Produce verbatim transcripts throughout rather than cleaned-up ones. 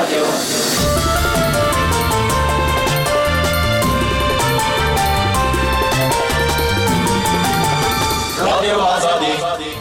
رادیو رادیو آزادی.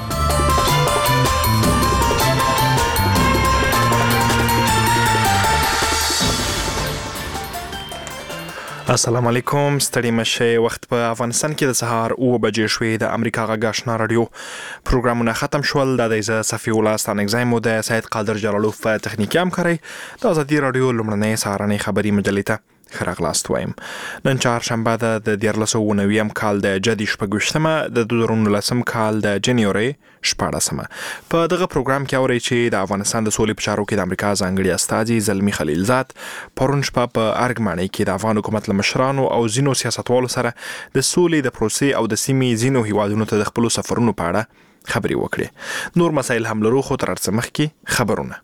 السلام علیکم. ستړي مشه. وخت په افغانستان کې د سهار اوه بجې شوې. د امریکا غږ آشنا رادیو پروګرامونه ختم شول. د دې صفي الله ستانګزای مو د سید قادر جلالوف په تخنیکي همکاري د آزادي رادیو لمړنۍ سهارنۍ خبري مجلې ته خراغلاست وایم. نن چهارشنبه ده د دیارلس سوه نوي کال د جدي شپږویشتمه د دوه زره نولسم کال د جنوري شپاړسمه. په دغه پروګرام کې اورئ چې د افغانستان د سولې په چارو کې د امریکا ځانګړي استازي زلمی خلیلزاد پرون شپه په ارګمانۍ کې د افغان حکومت له مشرانو او ځینو سیاستوالو سره د سولې د پروسې او د سیمې ځینو هیوادونو ته د خپلو سفرونو په اړه خبرې وکړې. نور مسایل هم لرو، خو تر هر څه مخکې خبرونه.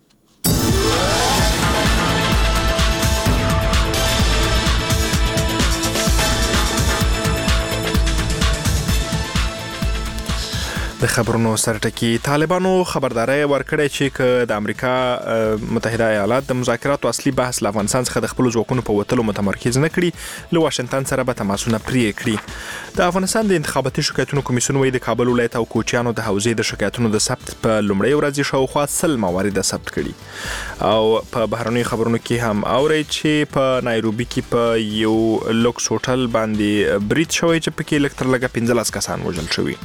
د خبرونو سرټکی. طالبانو خبرداري ورکړې چې ک د امریکا متحده ایالات د مذاکراتو اصلي بحث له افغانستان څخه د خپل ځواکونو په وټلو متمرکز نه کړي، له واشنگټن سره به تماسونه پرې کړي. د افغانستان د انتخاباتي شکایتونو کمیسیون وایي د کابل ولایت او کوچیانو د حوزې د شکایتونو د ثبت په لومړۍ ورځ شاوخوا سل موارد ثبت کړي. او په بهرنۍ خبرونو کې هم اوري چې په نایروبي کې په یو لوکس هوټل باندې بریټ شوی چې پکې لږ تر لږه پنځلس کسان وژل شوي.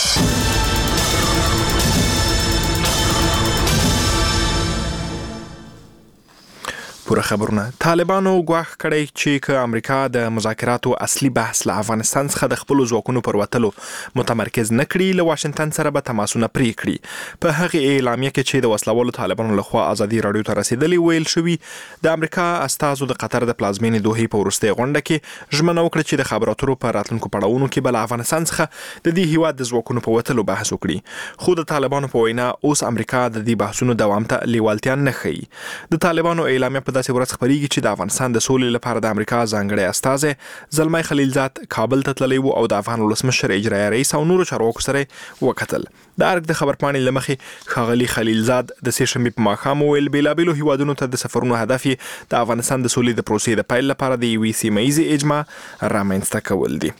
پوره خبرونه. طالبانو ګواښ کړی چې ک امریکا د مذاکراتو اصلي بحث له افغانستان څخه د خپل ځواکونو پر وټلو متمرکز نه کړي، له واشنگټن سره به تماسونه پرې کړي. په هغه اعلامیه کې چې د وسلوالو طالبانو لخوا آزادي رادیو ته رسیدلی ویل شوی، د امریکا استازو د قطر د پلازمینې دوحې په وروستۍ غونډه کې ژمنه وکړه چې د خبرو اترو په راتلونکو پړاوونو کې به له افغانستان څخه د دې هیواد د ځواکونو په وټلو بحث وکړي. خو د طالبانو په وینا اوس امریکا د دې بحثونو دوام ته لیوالتیا نه ښیي. د طالبانو اعلامیه په داسې ورځ خبرېږي چې د افغانستان د سولې لپاره د امریکا ځانګړی استازی زلمی خلیلزاد کابل ته تللی و او د افغان ولسمشر اجرایي رئیس او نورو چارواکو سره وکتل. د ارګ د خبرپاڼې له مخې ښاغلي خلیلزاد د سې شنبې په ماښام وویل بېلابېلو هیوادونو ته د سفرونو هدف یې د افغانستان د سولې د پروسې د پیل لپاره د یوې سیمه ییزې اجماع رامنځته کول دي.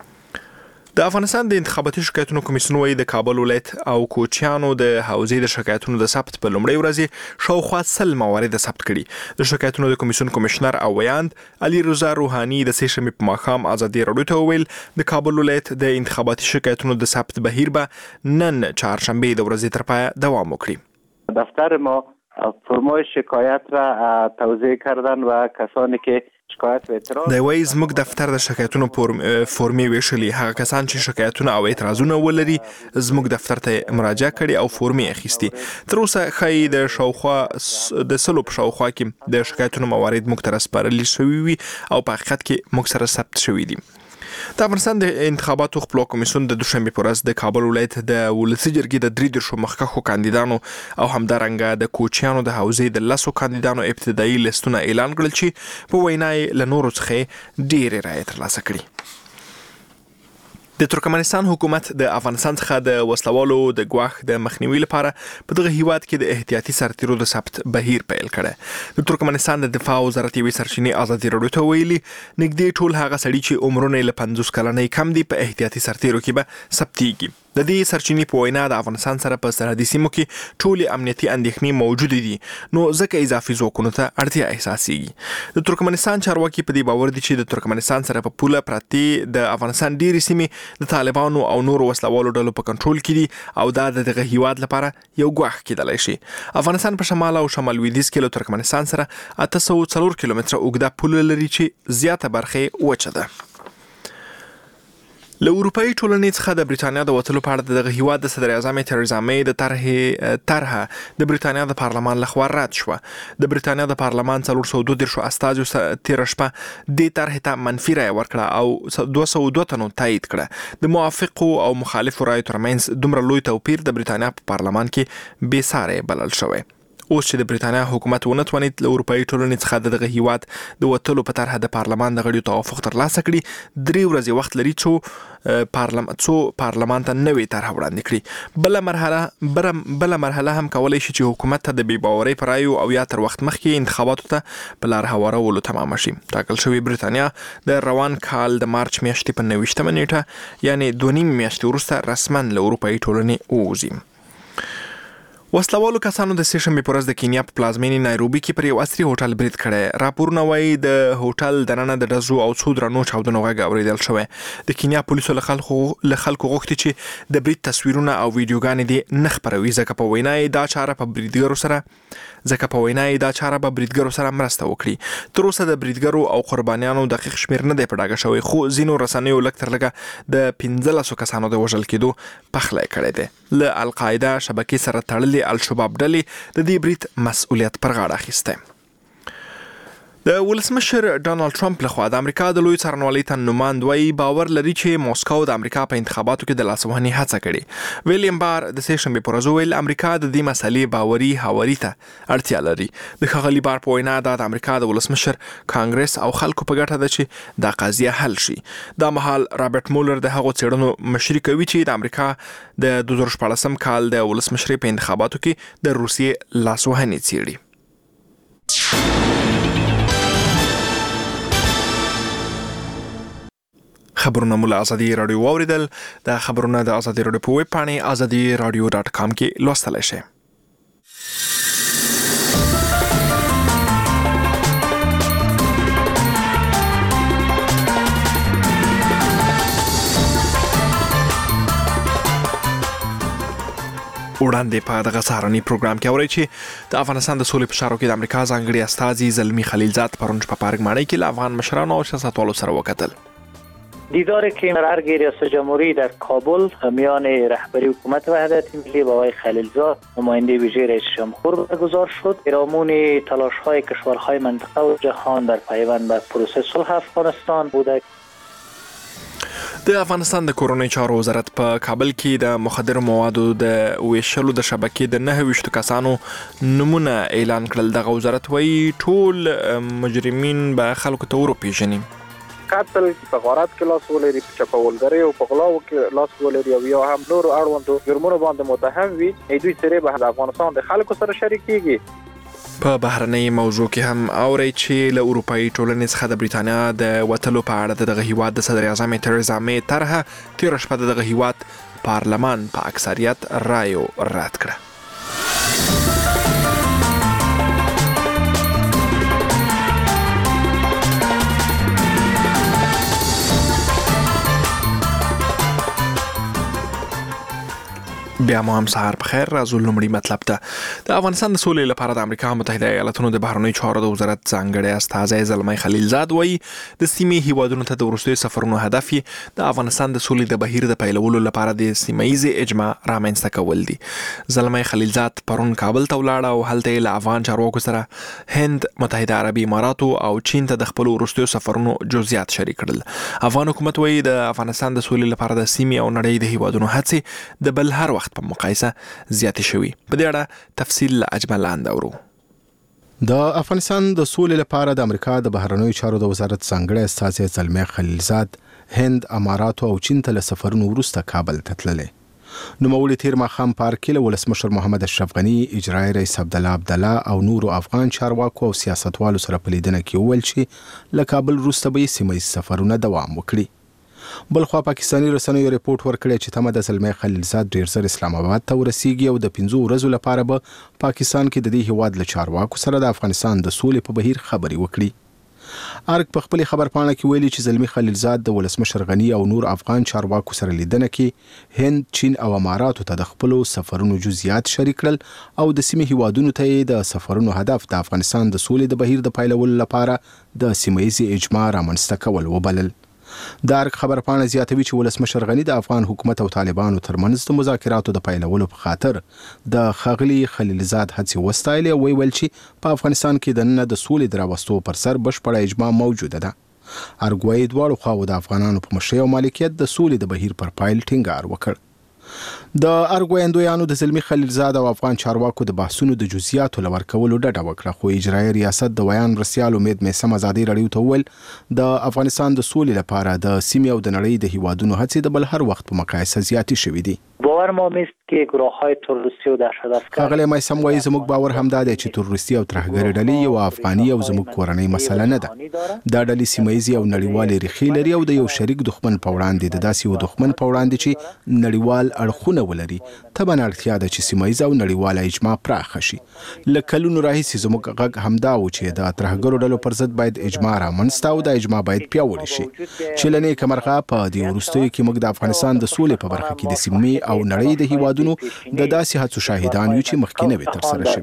د افغانستان د انتخاباتي شکایتونو کمیسیون وایي د کابل ولایت او کوچیانو د حوزې د شکایتونو د ثبت په لومړۍ ورځ شاوخوا سل موارد ثبت کړي. د شکایتونو د کمیسیون کمشنر او ویاند علي رضا روحاني د سې شنبې په ماښام آزادي رادیو ته وویل د کابل ولایت د انتخاباتي شکایتونو د ثبت بهیر به نن چهارشنبه د ورځې تر پایه دوام وکړي. دفتر ما فرمای شکایت را توضیح کردن و کسانی که د وایي زموږ دفتر د شکایتونو فورمې ویشلي. هغه کسان چې شکایتونه او اعتراضونه ولري زموږ دفتر ته مراجعه کړي او فورمې اخیستي. تر اوسه ښایي د شاوخوا د سلو په شاوخوا کې د شکایتونو موارد موږ ته رسپارلي شوي وي او په حقیقت کې موږ سره ثبت شوي دي. د افغانستان د انتخاباتو خپلواک کمیسیون د دوشنبې په ورځ د کابل ولایت د ولسي جرګې د درې دېرشو مخکښو کاندیدانو او همدارنګه د کوچیانو د حوزې د لسو کاندیدانو ابتدایي لیستونه اعلان کړل چې په وینا یې له نورو څخه ډېرې رایې ترلاسه کړي. د ترکمنستان حکومت د افغانستان څخه د وسلوالو د ګواښ د مخنیوي لپاره په دغه هیواد کې د احتیاطي سرتیرو د ثبت بهیر پیل کړی. د ترکمنستان د دفاع وزارت یوې سرچینې آزادي رادیو ته ویلي نږدې ټول هغه سړي چې عمرونه له پنځوس کلنۍ کم دي په احتیاطي سرتیرو کې به ثبتیږي. د دې سرچینې په وینا د افغانستان سره په سرحدي سیمو کې ټولې امنیتي اندېښنې موجودې دي، نو ځکه اضافي ځواکونو ته اړتیا احساسېږي. د ترکمنستان چارواکي په دې باور دي چې د ترکمنستان سره په پوله پرتې د افغانستان ډېرې سیمې د طالبانو او نورو وسلوالو ډلو په کنټرول کې دي او دا د دغه هیواد لپاره یو ګواښ کېدلی شي. افغانستان په شمال او شمال لویدیځ کې له ترکمنستان سره اته سوه څلور کیلومتره اوږده پوله لري چې زیاته برخه یې وچه ده. له اروپایي ټولنې څخه د بریتانیا د وتلو په اړه دغه هیواد د صدر اعظم تریزا مې د طرحې طرحه د بریتانیا د پارلمان لخوا رد شوه. د بریتانیا د پارلمان څلور سوه دوه دېرشو استازو تېره شپه دې طرحې ته منفي رایه ورکړه او دوه سوه دوه تنو تایید کړه. د موافقو او مخالفو رایو ترمنځ دومره لوی توپیر د بریتانیا په پارلمان کې بې ساری بلل شوی. اوس چې د برېټانیا حکومت ونه توانید له اروپایي ټولنې څخه د دغه هیواد د وتلو په طرحه د پارلمان د غړیو توافق ترلاسه کړي، درې ورځې وخت لري څو پارلمان څو پارلمان ته نوې طرحه وړاندې کړي. بله مرحله بله مرحله هم کولی شي چې حکومت ته د بې باورۍ په رایو او یا تر وخت مخکې انتخاباتو ته په لار هوارولو تمامه شي. ټاکل شوې برېټانیا د روان کال د مارچ میاشتې په نویشتمه نیټه یعنې دوه نیمې میاشتې وروسته رسما له اروپایي ټولنې ووځي. وسلوالو کسانو د سې شنبې په ورځ د کینیا په پلازمینې نایروبي کې پر یو عصري هوټل برید کړی. راپورونه وایي د هوټل دننه د ډزو او څو درنو چاودنو غږ اورېدل شوی. د کینیا پولیسو له خلکو له خلکو غوښتي چې د برید تصویرونه او ویډیوګانې دې نه خپروي، ځکه په وینا یې دا چاره په بریدګرو سره ځکه په وینا یې دا چاره به بریدګرو سره مرسته وکړي. تر اوسه د بریدګرو او قربانیانو دقیق شمېر نه دی په ډاګه شوی، خو ځینو رسنیو لږ تر لږه د پنځلسو کسانو د وژل کېدو پخلی کړی دی. له القاعده شبکې سره تړلې الشباب ډلې د دې برید مسؤلیت پر غاړه اخیستی. د ولسمشر ډانلډ ټرمپ لخوا د امریکا د لوی څارنوالۍ ته نماند وایي باور لري چې موسکو د امریکا په انتخاباتو کې د لاسوهنې هڅه کړې. ویلیام بار د سې شنبې په ورځ وویل امریکا د دې مسلې باوري هواري ته اړتیا لري. د ښاغلي بار په وینا دا د امریکا د ولسمشر، کانګرس او خلکو په ګټه ده چې دا قضیه حل شي. دا مهال رابرټ مولر د هغو څېړنو مشري کوي چې د امریکا د دوه زره شپاړسم کال د ولسمشرۍ په انتخاباتو کې د روسیې لاسوهنې څېړي. خبرونه مو له ازادي راډیو واوریدل. دا خبرونه د ازادي راډیو په ویب پاڼې ازادي راډیو ډاټ کام کې لوستلی شئ. وړاندې په دغه سهارني پروګرام کې اورئ چې د افغانستان د سولې په چارو کې د امریکا ځانګړي استازي زلمي خلیلزاد پرون په پارک ماڼۍ کې له افغان مشرانو او سیاستوالو سره وکتل. دیداری که قرار ریاست جمهوری در کابل میان رهبری حکومت وحدت ملی با آقای خلیلزاد نماینده ویژه رئیس جمهور برگزار شد. پیرامون تلاش‌های کشورهای منطقه و جهان در پیوند به پروسه صلح افغانستان بوده. د افغانستان د کورنۍ چارو وزارت په کابل کې د مخدرو موادو د ویشلو د شبکې د نهه ویشتو کسانو نومونه اعلان کړل. دغه وزارت وایي ټول مجرمین به خلکو ته وروپېژني. قتل په غارت کې لاس ولري، په چپاولګرۍ او په غلاو کې لاس ولري او یا هم نور اړوندو جرمونو باندې متهم وي، دوی سره به د افغانستان د خلکو سره شریکېږي. په بهرنۍ موضوع کې هم اورئ چې له اروپایي ټولنې څخه د برېټانیا د وتلو په اړه د دغه هیواد د صدر اعظم تریزا مې طرحه تېره شپه د دغه هیواد پارلمان په اکثریت رایو رد کړه. بیا مو هم سهار په خیر. راځو لومړی مطلب ته. د افغانستان د سولې لپاره د امریکا متحده ایالاتونو د بهرنیو چارو د وزارت ځانګړی استازی زلمی خلیلزاد وایي د سیمې هیوادونو ته د وروستیو سفرونو هدف یې د افغانستان د سولې د بهیر د پیلولو لپاره د سیمه ییزې اجماع رامنځته کول دي. زلمی خلیلزاد پرون کابل ته ولاړ او هلته یې له افغان چارواکو سره هند، متحده عربي اماراتو او چین ته د خپلو وروستیو سفرونو جزئیات شریک کړل. افغان حکومت وایي د افغانستان د سولې لپاره د سیمې او نړۍ د هیوادونو هڅې د بل هر وخت په مقایسه زیاتې شوي. په دې اړه تفصیل له اجمل لاندې اورو. د افغانستان د سولې لپاره د امریکا د بهرنیو چارو د وزارت ځانګړی استازی زلمی خلیلزاد هند، اماراتو او چین ته له سفرونو وروسته کابل ته تللی. نوموړي تیر ماښام پارک کې له ولسمشر محمد اشرف غني، اجرایي رئیس عبدالله عبدالله او نورو افغان چارواکو او سیاستوالو سره په لیدنه کې وویل چې له کابل وروسته به یې سیمه ییز سفرونه دوام وکړي. بلخوا پاکستاني رسنیو ریپورت ورکړی چې تمه د زلمی خلیلزاد ډیر زر اسلام آباد ته ورسیږي او د پنځو ورځو لپاره به پاکستان کې د دې هیواد له چارواکو سره د افغانستان د سولې په بهیر خبرې وکړي. ارګ په خپل خبرپاڼه کې ویلي چې زلمی خلیلزاد د ولسمشر غني او نور افغان چارواکو سره لیدنه کې هند، چین او اماراتو ته د خپل سفرونو جزئیات شریک کړل او د سیمې هیوادونو ته د سفرونو هدف د افغانستان د سولې د بهیر د پیلولو لپاره د سیمه ییزې اجماع رامنځته کول وبلل. د ارګ خبرپاڼه زیاتوي چې ولسمشر غني د افغان حکومت او طالبانو ترمنځ د مذاکراتو د پیلولو په خاطر د ښاغلي خلیلزاد هڅې وستایلې او ویل چې په افغانستان کې د نن د سولې د راوستو پر سر بشپړه اجماع موجوده ده. ارګ وايي دواړو خواو د افغانانو په مشرۍ او مالکیت د سولې د بهیر پر پایل ټینګار وکړ. د ارګویندویانو د زلمی خلیلزاد او افغان چارواکو د بحثونو د جزئیاتو لور کولو ډډه وکړه، خو اجرایي ریاست د ویان رسیال امید میسم ازادي رادیو ته وویل د افغانستان د سولې لپاره د سیمې او د نړۍ د هیوادونو هڅې د بل هر وخت په مقایسه زیاتې شوې دي. باور ما است که گروه‌های تروریستی و دهشت‌افکن ښاغلی میسم وایي زموږ باور همدا دی چې تروریستي او ترهګرې ډلې یو افغاني او زموږ کورنۍ مسله نه ده. دا ډلې سیمه‌ییزې او نړیوالې ریښې لري او د یو شریک دښمن په وړاندې د داسې یو دښمن په وړاندې چې نړیوال اړخونه ولري طبعا اړتیا ده چې سیمه‌ییزه او نړیواله اجماع پراخه شي. له کلونو راهیسې زموږ غږ همدا و چې د ترهګرو ډلو پر ضد باید اجماع رامنځته او د اجماع باید پیاوړې شي چې له نیکه مرغه په دې وروستیو کې موږ د افغانستان د سولې په برخه کې د سیمې او نړۍ د هیوادونو د داسې هڅو شاهدان یو چې مخکې نه وي ترسره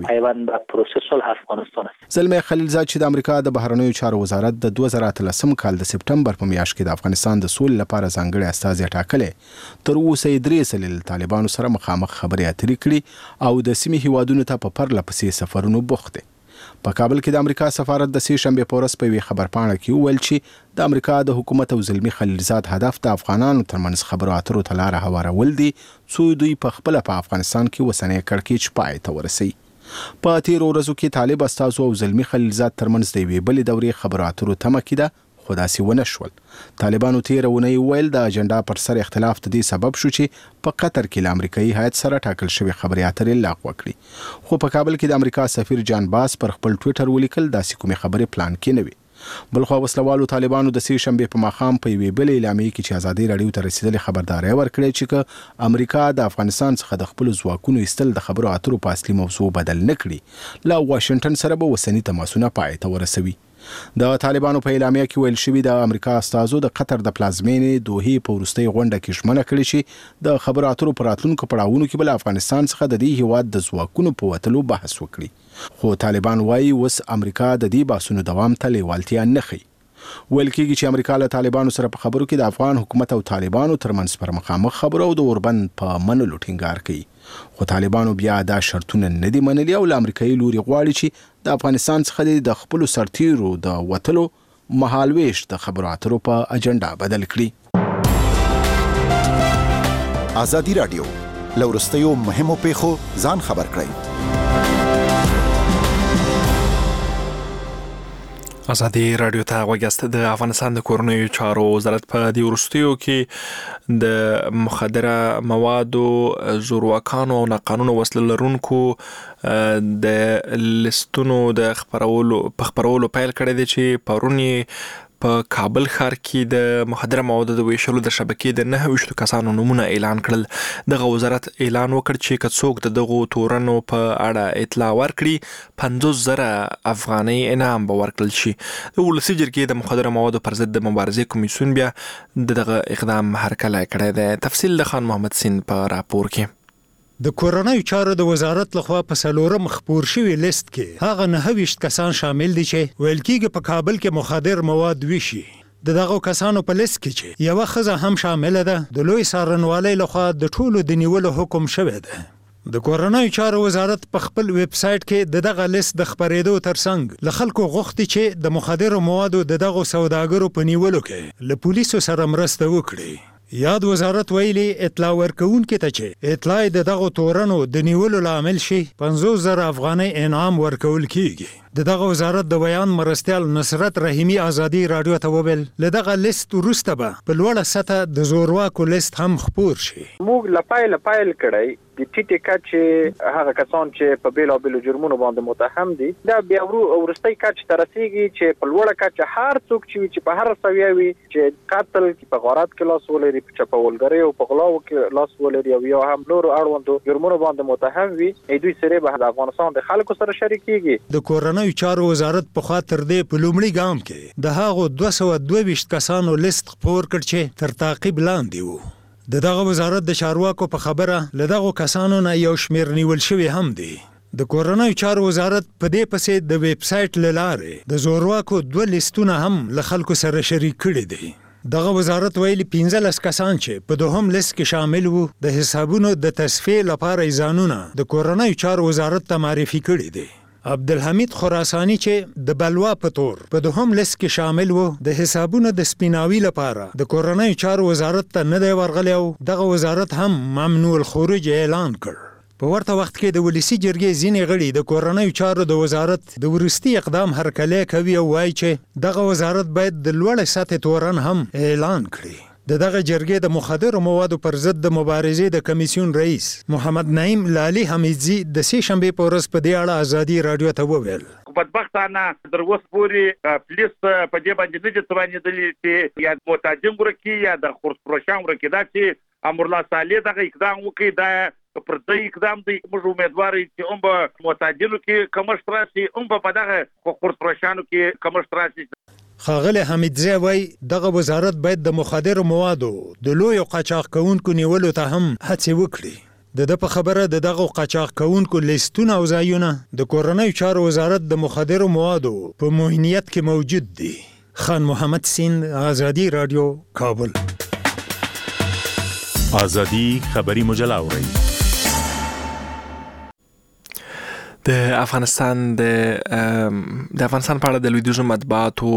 شوي. زلمی خلیلزاد چې د امریکا د بهرنیو چارو وزارت د دوه زره اتلسم کال د سپټمبر په میاشت کې د افغانستان د سولې لپاره ځانګړی استازی ټاکلی، تر اوسه یې درې ځلې له طالبانو سره مخامخ خبرې اترې کړي او د سیمې هیوادونو ته په پرله پسې سفرونو بوخت دی. په کابل کې د امریکا سفارت د سې شنبې په ورځ په یوې خبرپاڼه کې وویل چې د امریکا د حکومت او زلمی خلیلزاد هدف د افغانانو ترمنځ خبرو اترو ته لاره هوارول دي څو دوی په خپله په افغانستان کې اوسنی کړکېچ پای ته ورسوي. په تېرو ورځو کې طالب استازو او زلمی خلیلزاد ترمنځ د یوې بلې دورې خبرو اترو تمه کېده، خو داسې ونه شول. طالبانو تېره اونۍ وویل د اجنډا پر سر اختلاف د دې سبب شو چې په قطر کې له امریکایي هیات سره ټاکل شوې خبرې اترې لغوه کړي، خو په کابل کې د امریکا سفیر جان باس پر خپل ټویټر ولیکل داسې کومې خبرې پلان کې نه وي. بلخوا وسلوالو طالبانو د سې شنبې په ماښام په یوې بلې اعلامیې کې چې ازادي راډیو ته رسېدلې خبرداری ورکړې چې که امریکا د افغانستان څخه د خپلو ځواکونو ایستل د خبرو اترو په اصلي موضوع بدل نه کړي، له واشنګټن سره به اوسني تماسونه پای ته ورسوي. د طالبانو په اعلامیه کې ویل شوي د امریکا استازو د قطر د پلازمینې دوحې په وروستۍ غونډه کې ژمنه کړې چې د خبرو اترو په راتلونکو پړاوونو کې به له افغانستان څخه د دې هیواد د ځواکونو په وتلو بحث وکړي، خو طالبان وایي اوس امریکا د دې بحثونو دوام ته لیوالتیا نه ښیي. ویل کېږي چې امریکا له طالبانو سره په خبرو کې د افغان حکومت او طالبانو ترمنځ پر مخامخ خبرو او د اوربند په منلو ټینګار کوي، خو طالبانو بیا دا شرطونه نه دي منلي او له امریکایي لوري غواړي چې د افغانستان څخه د خپلو سرتیرو د وتلو مهالویش د خبرو اترو په اجنډا بدل کړي. ازادي راډیو له وروستیو مهمو پیښو ځان خبر کړئ. ازادي راډیو ته غوږیاست. د افغانستان د کورنیو چارو وزارت په دې وروستیو کې د مخدره موادو، زورواکانو او ناقانونه وسله لرونکو د لیستونو د خبرولو په خبرولو پیل کړی دی چې پرون په کابل ښار کې د مخدره موادو د ویشلو د شبکې د نهه ویشتو کسانو نومونه اعلان کړل. دغه وزارت اعلان وکړ چې که څوک د دغو تورنو په اړه اطلاع ورکړي پنځوس زره افغانۍ انعام به ورکړل شي. د ولسي جرګې د مخدره موادو پر ضد د مبارزې کمیسیون بیا دغه اقدام هرکلی کړی دی. تفصیل د خان محمد سین په راپور کې. د کورنیو چارو د وزارت لخوا په څلورم خپور شوي لیست کې هغه نهه ویشت کسان شامل دي چې ویل کېږي په کابل کې مخدر مواد ویشي. د دغو کسانو په لیست کې چې یوه ښځه هم شامله ده، د لوی څارنوالۍ لخوا د ټولو د نیولو حکم شوی ده. د کورنیو چارو وزارت په خپل ویب سایټ کې د دغه لیست د خپرېدو ترڅنګ له خلکو غوښتي چې د مخدرو موادو د دغو سوداګرو په نیولو کې له پولیسو سره مرسته وکړي. یاد وزارت ویلي اطلاع ورکوونکي ته چې اطلاع د دغو تورنو د نیولو لامل شي پنځوس زره افغانۍ انعام ورکول کیږي. د دغه وزارت د بیان مرستیال نصرت رحیمي ازادي راډیو ته وویل له دغه لیست وروسته به په لوړه سطح د زورواکو لیست هم خپور شي. موږ له پایله پیل کړی د ټیټې کچې هغه کسان چې په بیلابیلو جرمونو باندې متهم دي دا بیا وروستۍ کچې ته رسیږي چې په لوړه کچه هر څوک چې چې په هر سویه وي چې قتل کې په غارت کې لاس ولري، په چپاولګرۍ او په غلاو کې لاس ولري او یا هم نورو اړوندو جرمونو باندې متهم وي، دوی سره به د افغانستان د خلکو سره شریکېږي. د کورنیو چارو وزارت په خوا تر دې په لومړي ګام کې د هغو دوه سوه دوه ویشت کسانو لیست خپور کړ چې تر تعقیب لاندې وو. د دغه وزارت د چارواکو په خبره له دغو کسانو نه یو شمیر نیول شوي هم دي. د کورنیو چارو وزارت په دې پسې د ویب سایټ له لارې د زورواکو دوه لیستونه هم له خلکو سره شریک کړي دي. دغه وزارت ویلي پنځلس کسان چې په دوهم لیست کې شامل وو د حسابونو د تصفیې لپاره ځانونه د کورنیو چارو وزارت ته معرفي کړي دي. عبدالحمید خراسانی چې د بلوا په تور په دوهم لیست کې شامل و د حسابونو د سپیناوي لپاره د کورنۍ چارو وزارت ته نه دی ورغلی او دغه وزارت هم ممنوع الخروج اعلان کړ په ورته وخت کې د ولسی جرګې ځینې غړي د کورنۍ چارو د وزارت د وروستي اقدام هرکلی کوي او وایي چې دغه وزارت باید د لوړې سطحې تورن هم اعلان کړي. د دغه جرګې د مخدرو موادو پر ضد د مبارزې د کمیسیون رئیس محمد نعیم لالي حمیدزي د سې شنبې په ورځ په دې اړه ازادي رادیو ته وویل بدبختانه در اوسه پورې پولیس په دې باندې نه دي توانېدلي چې یا معتادین ورکړي یا د خورسپروشان ورکړي. دا چې امرالله صالح دغه اقدام وکړي دا پر دې اقدام دی موږ امیدوار یو چې هم په معتادینو کې کمښت راشي هم په دغه خورسپروشانو کې کمښت راشي. ښاغلی حمیدزی وایي دغه وزارت باید د مخدرو موادو د لویو قاچاق کوونکو نیولو ته هم هڅې وکړي. د ده په خبره د دغه قاچاق کوونکو لیستونه او ځایونه د کورنیو چارو وزارت د مخدرو موادو په موهنیت کې موجود دي. خان محمد سیند، آزادی رادیو، کابل. آزادی خبری مجله اورئ. د افغانستان د د افغانستان په اړه د لویدیځو مطبوعاتو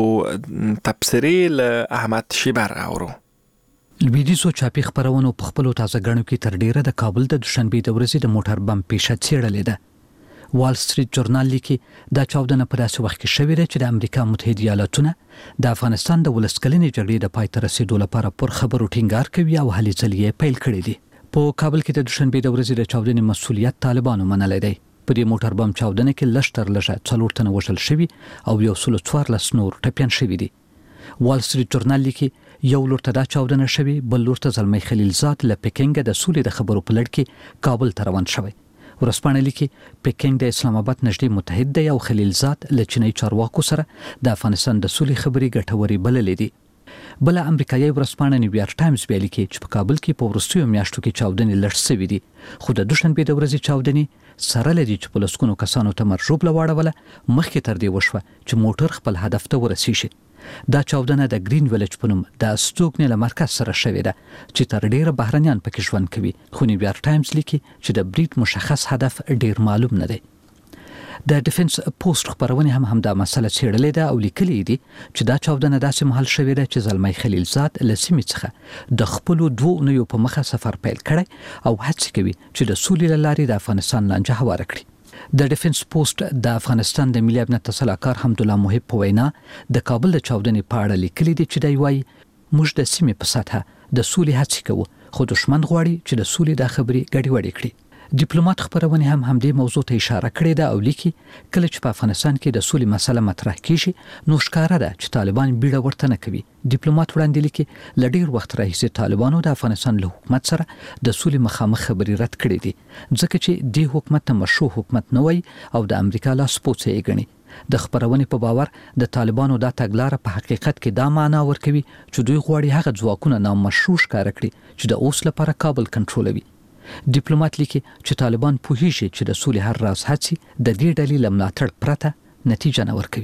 تبصرې له احمد شیبر اورو. لویدیځو چاپي خبرونو په خپلو تازه ګڼو کې تر ډیره د کابل د دوشنبې د ورځې د موټر بم پیښه څېړلې ده. وال سټریټ جورنال لیکي دا چاودنه په داسې وخت کې شوې ده چې د امریکا متحده ایالاتونه د افغانستان د ولسکلنې جګړې د پای ته رسیدو لپاره پر خبرو ټینګار کوي او هلې ځلې یې پیل کړي دي. په کابل کې د دوشنبې د ورځې د چاودنې مسؤلیت طالبانو منلی دی. په دې موټر بم چاودنه کې لږ تر لږه څلور تنه وژل شوي او یو سل څوارلس نور ټپیان شوي دي. وال سټریټ جورنال لیکي یو لور ته دا چاودنه شوي، بل لور ته زلمی خلیلزاد له پکینګ د سولې د خبرو په لړ کې کابل ته روان شوی. ورځپاڼه لیکي پکینګ د اسلام آباد نږدې متحد دی او خلیلزاد له چینی چارواکو سره د افغانستان د سولې خبرې ګټورې بللې دي. بل امریکایي ورځپاڼه نیویارک ټایمز بیا لیکي چې په کابل کې په وروستیو میاشتو کې چاودنې لږ شوي دي، خو د دوشنبې د ورځې چاودنې سره لري چې په لسګونو کسانو ته مرجوب لواړوله مخکې تر دې وشوه چې موټر خپل هدف ته ورسیږي. دا چاودنه د گرین ویلج په نوم د استوګنې له مرکز سره شوې ده چې تر ډیره بهرنیان پکې ژوند کوي، خو نیویارک ټایمز لیکي چې د برید مشخص هدف ډیر معلوم نه دی. د ډیفنس پوسټ خبرونه هم همدا مسله څېړلې ده او لیکلي دي چې دا چاودنه داسې مهال شوې ده چې زلمی خلیلزاد له سیمې څخه د خپلو دوو اونیو په مخه سفر پیل کړی او هڅې کوي چې د سولې له لارې د افغانستان لانجه هواره کړي. د ډیفنس پوسټ د افغانستان د ملي امنیت سلاکار حمدالله محب په وینا د کابل د چاودنې په اړه لیکلي دي چې دی وایي موږ د سیمې په سطحه د سولې هڅې کوو، خو دښمن غواړي چې د سولې دا خبرې ګډوډې کړي. ډیپلوماټ خبرونه هم همدې موضوع ته اشاره کړې ده او لیکي کله چې په افغانستان کې د سولې مسله مطرح کیږي نو ښکاره ده چې طالبان بیړه ورته نه کوي. ډیپلوماټ وړاندې لیکي له ډیر وخت راهیسې طالبانو د افغانستان له حکومت سره د سولې مخامخ خبرې رد کړې دي ځکه چې د حکومت ته مشروع حکومت نه وای او د امریکا لاس پوڅې یې ګڼي. د خبرونې په باور د طالبانو دا تګلاره په حقیقت کې دا معنا ورکوي چې دوی غواړي هغه ځواکونه نامشروع ښکاره کړي چې د اوس لپاره کابل کنټرولوي. ډیپلوماټ لیکي چې طالبان پوهیږي چې د سولې هر راز هڅې د دې ډلې له ملاتړ پرته نتیجه نه ورکوي.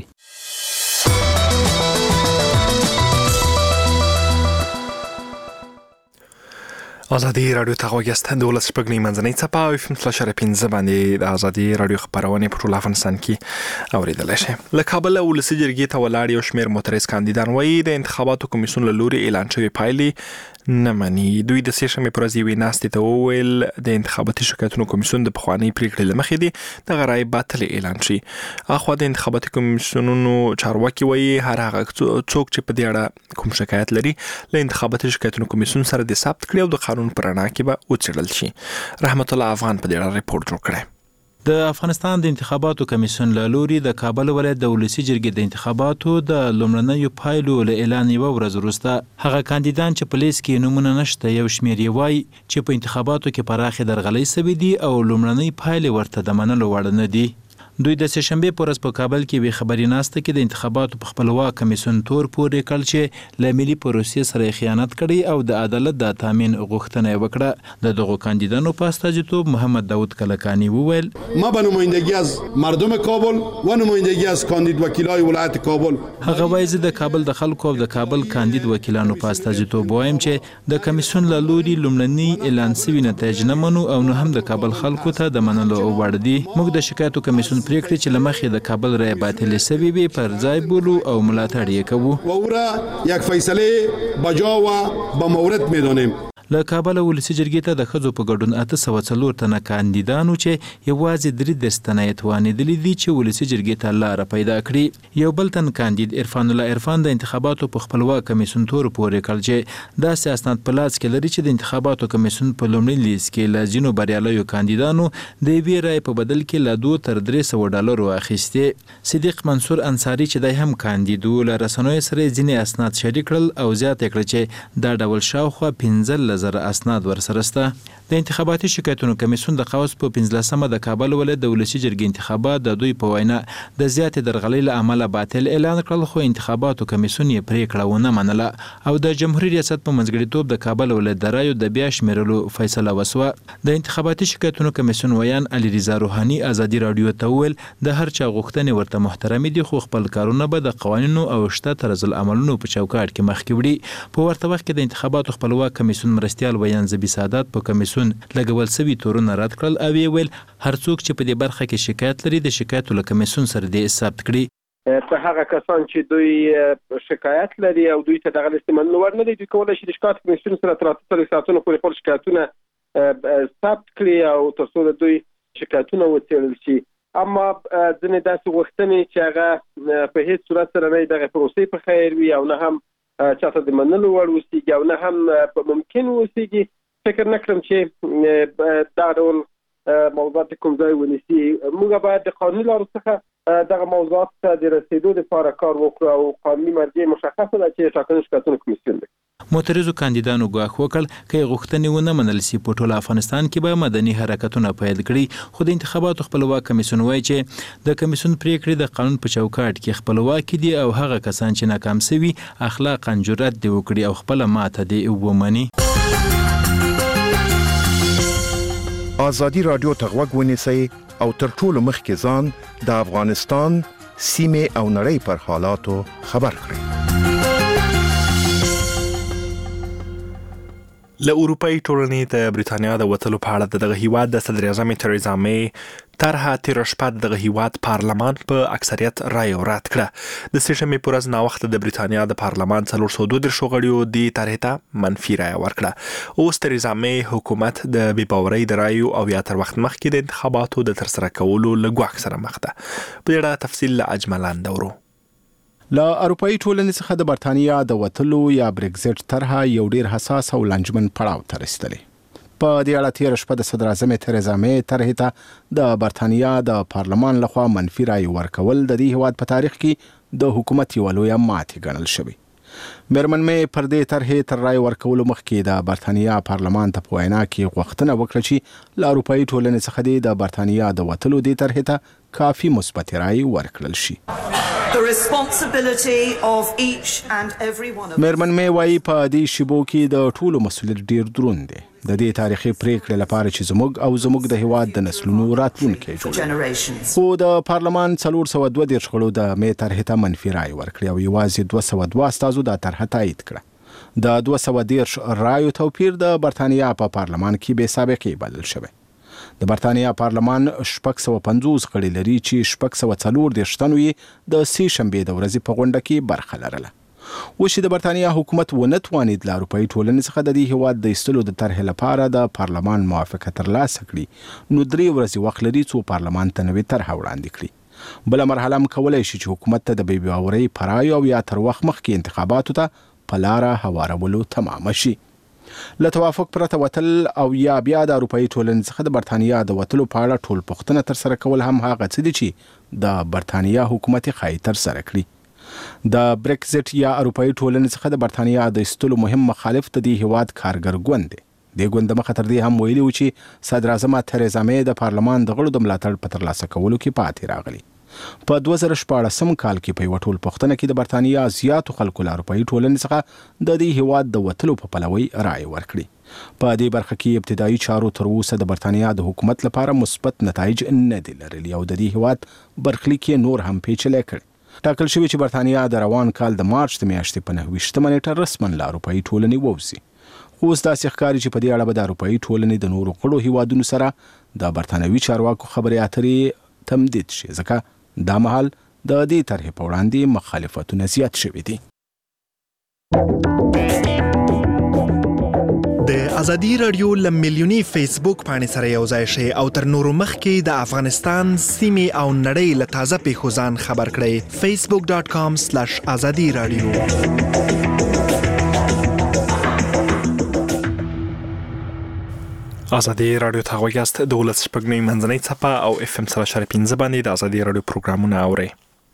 آزادی رادیو ته غوږ یاست. د ولس شپږ نیمه منځنۍ څپه او اف ام سلاش پنځه باندې د آزادي رادیو خبرونه په ټول افغانستان کې اوریدلای شئ. له کابل ولسی جرګې ته ولاړ یو شمېر معترض کاندیدان وایي د انتخاباتو کمیسیون له لوري اعلان شوی پایلې نه مني. دوی د سې شنبې پر ورځ یوې ناستې ته وویل د انتخاباتي شکایتونو کمیسیون د پخوانۍ پریکړې له مخې دی دغه رایې باطلې اعلان شي. اخوا د انتخاباتي کمیسیونونو چارواکي وایي هر هغه څوک چې په دې اړه کوم شکایت لري له انتخاباتي شکایتونو کمیسیون سره د ثبت کړي او د قانون پر رڼا کې به وڅېړل شي. رحمت الله افغان په دې اړه ریپورت جوړ کړی. د افغانستان د انتخاباتو کمیسیون له لوري د کابل ولایت د ولسی جرګې د انتخاباتو د لومړنیو پایلو له اعلان یوه ورځ وروسته هغه کاندیدان چې په لیست کې نومونه نشته یو شمېر یې وایي چې په انتخاباتو کې پراخې درغلۍ سوي دي او لومړنۍ پایلې ورته د منلو وړ نه دي. دوی د سې شنبې په ورځ په کابل کې یوې خبري ناسته کې د انتخاباتو په خپلواک کمیسیون تور پورې کړ چې له ملي پروسې سره خیانت کړی او د عدالت د تامین غوښتنه یې وکړه. د دغو کاندیدانو په استازیتوب محمد داود کلکانی وویل ما به نمایندگی از مردم کابل و نمایندگی از کاندید وکیلای ولایت کابل هغه وایي زه د کابل د خلکو او د کابل کاندید وکیلانو په استازیتوب وایم چې د کمیسیون له لوري لومړني اعلان سوي نتایج نه منو او نه هم د کابل خلکو ته د منلو وړ دي. موږ د شکایتو کمیسیون پریکړې چې لمخې د کابل رای باطل سوي وي پر ځای بولو او ملاتړ یې کوو و او را یک فیصله بجا و با مورد میدانیم. له کابل ولسی جرګې ته د ښځو په ګډون اته سوه څلور تنه کاندیدانو چې یوازې درې دېرش تنه یې توانېدلي دي چې ولسی جرګې ته لاره پیدا کړي. یو بل تن کاندید عرفان الله عرفان د انتخاباتو په خپلواک کمیسیون تور پورې کړ چې داسې اسناد په لاس کې لري چې د انتخاباتو کمیسیون په لومړي لیست کې له ځینو بریالیو کاندیدانو د یوې رایې په بدل کې له دوه تر درې سوه ډالرو اخیستې. صدیق منصور انصاري چې دی هم کاندید و له رسنیو سره ځینې اسناد شریک کړل او زیاته کړه چې دا ډول شاوخوا پنځه زره اسناد ورسره شته. د انتخاباتي شکایتونو کمیسیون د قوس په پنځلسمه د کابل ولایت د ولسي جرګې انتخابات د دوی په وینا د زیاتې درغلۍ له امله باطل اعلان کړل، خو انتخاباتو کمیسیون یې پریکړه ونه منله او د جمهوریت ریاست په منځګړیتوب د کابل ولایت د رایو د بیا شمیرلو فیصله وسوه. د انتخاباتي شکایتونو کمیسیون ویان علي رضا روحاني ازادي رادیو ته وویل د هر چا غوښتنې ورته محترمې دي، خو خپل کارونه به د قوانینو او شته طرز العملونو په چوکاټ کې مخکې وړي. په ورته وخت کې د انتخاباتو خپلواک کمیسیون مرستیال ویان زبی سعادت په کمیسیون لګول سوي تورونه رد کړل او یې ویل هر څوک چې په دې برخه کې شکایت لري د شکایتو له کمیسیون سره دې ثبت کړي. په هغه کسان چې دوی شکایت لري او دوی ته دغه استعمال نور نه دي، دوی کولای شي د شکایت کمیسیون سره تر اته ساعتونو پورې خپل شکایتونه ثبت کړي او تر څو د دوی شکایتونه وڅېړل شي. اما ځینې داسې غوښتنې چې هغه په هیڅ صورت سره نه دغه پروسې په خیر وي او نه هم چاته د منلو وړ اوسېږي او نه هم ممکن اوسېږي، فکر نه کړم چې دا ډول موضوعات کوم ځای ونیسي. موږ باید د قانوني لارو څخه دغه موضوعات ته د رسېدو لپاره کار وکړو او قانوني مرجع مشخصه ده چې ټاکنو شکایتونو کمیسیون دی. معترضو کاندیدانو ګواښ وکړ که یې غوښتنې ونه منل سي په ټول افغانستان کې به مدني حرکتونه پیل کړي، خو د انتخاباتو خپلواک کمیسیون وایي چې د کمیسیون پریکړې د قانون په چوکاټ کې خپلواکي دي او هغه کسان چې ناکام سوي اخلاقاً جرأت دې وکړي او خپله ماته دې ومني. آزادي رادیو ته غوږ ونیسئ او تر ټولو مخکې ځان د افغانستان سیمې او نړۍ پر حالاتو خبر کړئ. له اروپאי ټولنې د بریتانیا د وتلو په اړه دغه هیواد د صدر اعظم تریزا مې طرحه تېره شپه دغه هیواد پارلمان په اکثریت رایې رد کړه. د سه شنبې په ورځ ناوخته د بریتانیا د پارلمان څلور سوه دوه دېرش غړیو دې طرحې ته منفي رایه ورکړه. اوس تریزا مې حکومت د بې باورۍ د رایو او یا تر وخت مخکې د انتخاباتو د ترسره کولو له ګواښ سره مخ ده. په دې اړه تفصیل له اجملان دورو. له اروپאי ټولنې څخه د برتانیا د وتلو یا بریکزټ طرحه یو ډیر حساس او لنجمن پړاو ته رسیدلی. په دې اړه تېره شپه د صدر اعظم تریزا مې طرحې ته د برتانیا د پارلمان لخوا منفي رایې ورکول د دې هیواد په تاریخ کې د حکومت یوه لویه ماتې ګڼل شوې. میرمن مې پر دې طرحې تر رایې ورکولو مخکې د برتانیا پارلمان ته په وینا کې غوښتنه وکړه چې له اروپאי ټولنې څخه دې د برتانیا د وتلو دې طرحې ته کافي مثبت رایې ورکړل شي. میرمن مې وایي په دې شیبو کې د ټولو مسؤلیت ډیر دروند دی، د دې تاریخي پریکړې لپاره چې زموږ او زموږ د هیواد د نسلونو راتلونکی جوړوي. خو د پارلمان څلور سوه دوه دېرش غړو د مې طرحې ته منفي رایې ورکړې او یوازې دوه سوه دوه استازو دا طرحه تایید کړه. د دوه سوه دېرش رایو توپیر د برتانیا په پارلمان کې بې سابقې بلل شوی. د برتانیا پارلمان شپږ سوه پنځوس غړي لري چې شپږ سوه څلور دېرش تنو یې د سې شنبې د ورځې په غونډه کې برخه لرله. اوس چې د برتانیا حکومت ونه توانید له اروپאי ټولنې څخه د دې هیواد د ایستلو د طرحې لپاره د پارلمان موافقه ترلاسه کړي، نو درې ورځې وخت لري څو پارلمان ته نوې طرحه وړاندې کړي. بله مرحله هم کولی شي چې حکومت ته د بې باورۍ په رایو او یا تر وخت مخکې انتخاباتو ته په لاره هوارولو تمامه شي. له توافق پرته وتل او یا بیا د اروپאי ټولنې څخه د برتانیا د وتلو په اړه ټول پوښتنه ترسره کول هم هغه څه دي چې د برتانیا حکومت ښایي ترسره کړي. د بریکزټ یا اروپאי ټولنې څخه د برتانیا د ایستلو مهم مخالف د دې هیواد کارګر ګوند دی. دې ګوند د مخه تر دې هم ویلي و چې صدر اعظم تریزا مې د پارلمان د غړو د ملاتړ په ترلاسه کولو کې پاتې راغلی. په دوه زره شپاړسم کال کې په یوه ټول پوښتنه کې د برتانیا زیاتو خلکو له اروپאי ټولنې څخه د دې هیواد د وتلو په پلوۍ رایې ورکړي. په دې برخه کې ابتدایي چارو تر اوسه د برتانیا د حکومت لپاره مثبت نتایج نه دي لرلي او د دې هیواد برخلیک یې نور هم پیچلی کړی. ټاکل شوی چې برتانیا د روان کال د مارچ د میاشتې په نهه ویشتمه نیټه رسما له اروپאי ټولنې ووځي. خو اوس داسې ښکاري چې په دې اړه به د اروپאי ټولنې د نورو غړو هیوادونو سره د برتانوي چارواکو خبرې اترې تمدید شي، ځکه دا مهال د دې طرحې په وړاندې مخالفتونه زیات شوي دي. د ازادي رادیو له میلیوني فیسبوک پاڼې سره یو ځای شئ او تر نورو مخکې د افغانستان سیمې او نړۍ له تازه پیښو ځان خبر کړئ. فیسبوک ډاټ کام سلیش ازادي رادیو. ازادي رادیو ته غوږ یاست. د ولس شپږنۍ منځنۍ څپه او اف ام سره شارې پنځه باندې د ازادي رادیو پروګرامونه اورئ.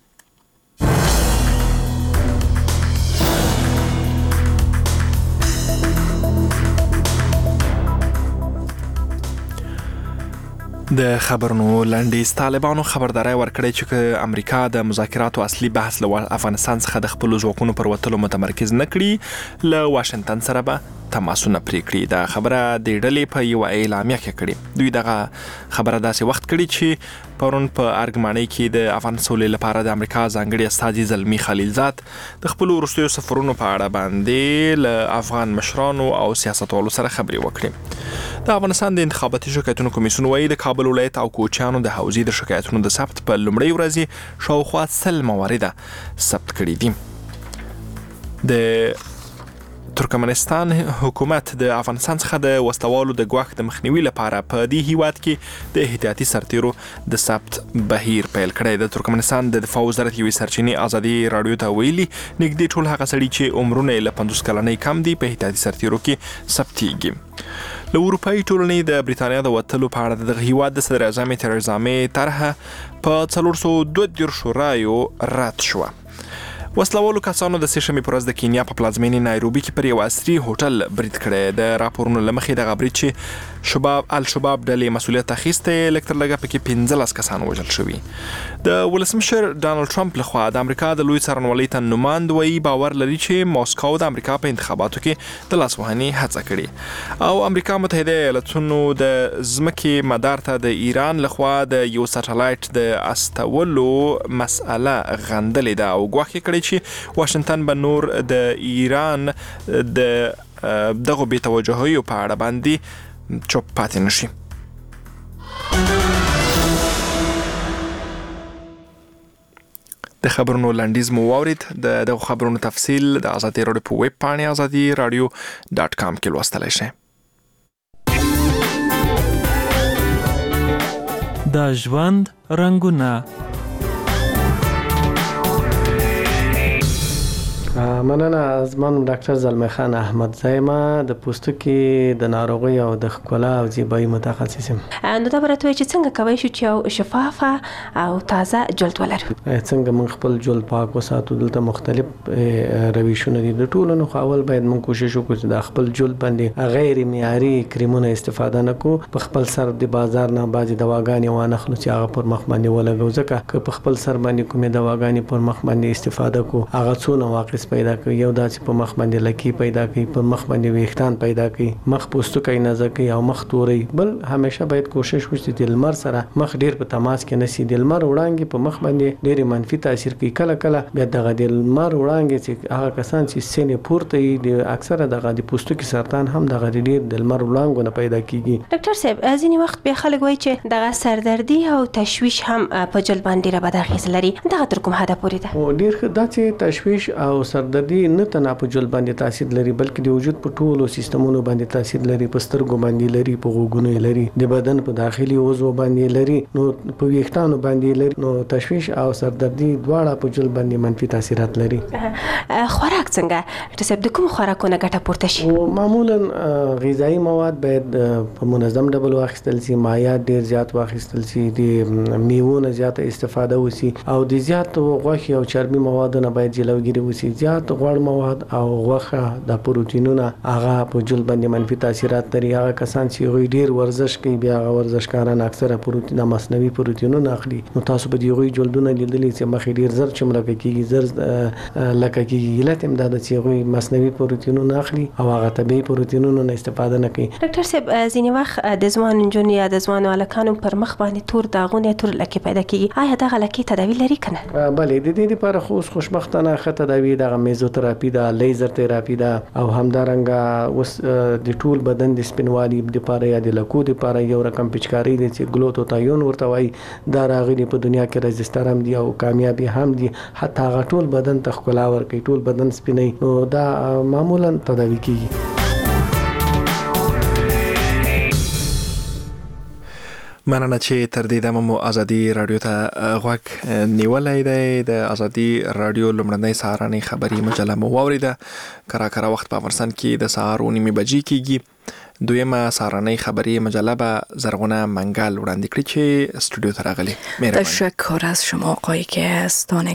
د خبرونو لنډیز. طالبانو خبرداري ورکړې چې امریکا د مذاکراتو اصلي بحث له افغانستان څخه د خپل ځواکونو پر وتلو متمرکز نه کړي، له واشنگټن سره به تماسونه پرې کړي. دا خبره د ډلې په یو اعلامیه کې کړې. دوی دغه خبره داسې وخت کړي چې پرون په ارګمانۍ کې د افغان سولې لپاره د امریکا ځانګړي استازي زلمی خلیلزاد د خپل وروستیو سفرونو په اړه باندې له افغان مشرانو او سیاستوالو سره خبرې وکړې. د افغانستان د انتخاباتي شکایتونو کمیسیون وایي د کابل ولایت او کوچیانو د حوزې د شکایتونو د ثبت په لومړۍ ورځ شاوخوا سل موارد ثبت کړي دي. د ترکمنستان حکومت د افغانستان څخه د وسلوالو د ګواښ د مخنیوي لپاره په دې هیواد کې د احتیاطي سرتیرو د ثبت بهیر پیل کړی. د ترکمنستان د دفاع وزارت یوې سرچینې ازادي رادیو ته ویلي نږدې ټول هغه سړي چې عمرونه له پنځوس کلنۍ کم دي په احتیاطي سرتیرو کې ثبتیږي. له اروپایي ټولنې د بریتانیا د وتلو په اړه د هیواد د صدر اعظم تریزا مې طرحه په څلور سوه دوه دېرشو رایو رد شوه. وسلوالو کسانو د سه شنبې په ورځ د کینیا په پلازمینې نایروبي کې پر یو عصري هوټل برید کړی. د راپورونو له مخې دغه برید چې شباب الشباب ډلې مسؤلیت اخیستی، لږ تر لږه پکې پنځلس کسان وژل شوي. د ولسمشر ډانلډ ټرمپ لخوا د امریکا د لوی څارنوالۍ ته نماند وایي باور لري چې موسکو د امریکا په انتخاباتو کې د لاسوهنې هڅه کړې او امریکا متحده ایالتونو د ځمکې مدار ته د ایران لخوا د یو سټلایټ د استولو مسأله غندلې ده او ګواښ یې کړی چې واشنگټن به نور د ایران د دغه بې توجهیو په اړه باندې چوپ پاتې نشي. د خبرونو لنډیز مو واورید. د دغه خبرونو تفصیل د ازادي رادیو په ویب پاڼې ازادي رادیو ډاټ کام کې لوستلی شئ. د ژوند رنګونه. مننه. زما نوم ډاکټر زلمی خان احمد زایما، د پوستکي د ناروغۍ او د ښکلا او زیبایي متخصص یم. نو دا به راته وایي چې څنګه کولی شو چې یو شفافه او تازه جلد ولرو؟ څنګه موږ خپل جلد پاک وساتو؟ دلته مختلف روشونه دي. د ټولو نه خو اول باید موږ کوشش وکړو چې د خپل جلد باندې غیر معیاري کریمونه استفاده نه کړو. په خپل سر د بازار نه بعضې دواګانې وانخلو چې هغه پر مخ باندې ولګو، ځکه که په خپل سر باندې کومې دواګانې پر مخ باندې استفاده کړو هغه څو نواقص پیدا کوي. یو دا چې په مخ باندې لکې پیدا کوي، په مخ باندې ویښتان پیدا کوي، مخ پوستکی نازه کوي او مخ توري. بل همیشه باید کوشش وشي چې د لمر سره مخ ډیر په تماس کې نشي. د لمر وړانګې په مخ باندې ډیر منفي تاثیر کوي. کله کله بیا دغه د لمر وړانګې چې هغه کسان چې سینې پورته وي د اکثره دغه د پوستکي سرطان هم دغه ډیر د لمر وړانګو نه پیدا کیږي. ډاکټر صاحب ځینې وخت بیا خلک وایي چې دغه سردردي او تشویش هم په جلد باندې را بد اغېز لري. دغه تر کوم حده پورې ده؟ او ډیر ښه دا چې تشویش او سردردي نه تنها په جلد باندې تاثیر لري بلکې د وجود په ټولو سیستمونو باندې تاثیر لري. په سترګو باندې لري، په غوږونو لري، د بدن په داخلي عضو باندې لري، نو په ویښتانو باندې لري. نو تشویش او سردردي دواړه په جلد باندې منفي تاثیرات لري. خوراک څنګه؟ ډاکټر صاحب د کوم خوراکونو ګټه پورته شي؟ معمولا غذایی مواد باید په منظم ډول واخیستل شي، مایعات ډیر زیات واخیستل شي، د میوو نه زیاته استفاده وشي او د زیات غوښې او چربي موادو نه باید جلوګیري وشي. زیات غوړ مواد او غوښه د پروتینونه هغه په جلد باندې منفي تاثیرات لري. هغه کسان چې غوي ډیر ورزش کوي بیا هغه ورزشکاران اکثره پروتین مصنوعي پروتینونه اخلي. نو تاسو به دی غوي جلدونه لیدلی چې مخې ډیر زر چملکه کیږي، زر لکه کیږي. علت هم دا د چې غوي مصنوعي پروتینونه اخلي او هغه طبيعي پروتینونه نه استفاده نه کوي. ډاکټر صاحب ځینې وخت د ځوان نجونو یا د ځوان هلکانو پر مخ باندې تور داغونه تور لکې پیدا کیږي. آیا دغه لکې تداوی لري کنه؟ بله، د دې لپاره خو خوشبختانه ښه تداوی دغه دغه میزوتراپي ده، لیزر تراپي ده او همدارنګه اوس د ټول بدن د سپینوالي د پاره یا د لکو د پاره یو رقم پچکاری دي چې ګلوتوتایون ورته وایي، دا راغلي په دنیا کې رجستر هم دي او کامیابی هم دي، حتی هغه ټول بدن ته ښکلا ورکوي، ټول بدن سپینوي، نو دا معمولا تداوي کیږي. مننه چې تر دې دمه مو ازادي رادیو ته غوږ نیولی دی. د ازادي رادیو لومړنۍ سهارنۍ خبري مجله مو واوریده. کرا کرا وخت په افغانستان کې د سهار اوه نیمې بجې کېږي. دویمه سهارنۍ خبری مجله به زرغونه منگل وړاندې کړي چې استودیو ته راغلي. تشکر از شما آقای که از